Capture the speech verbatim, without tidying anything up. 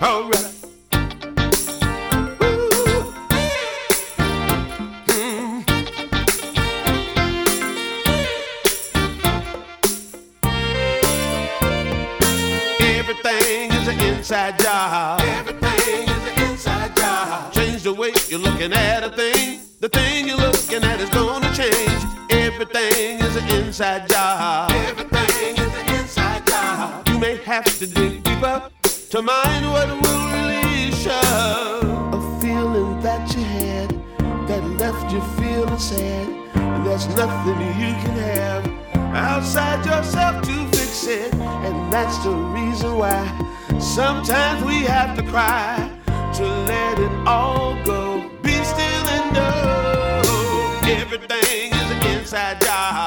All right. Everything is an inside job. Everything is an inside job. Change the way you're looking at a thing. The thing you're looking at is gonna change. Everything is an inside job. Everything is an inside job. You may have to dig deeper to mind what will release you. A feeling that you had that left you feeling sad. There's nothing you can have outside yourself to fix it. And that's the reason why sometimes we have to cry to let it all go. Be still and know everything is an inside job.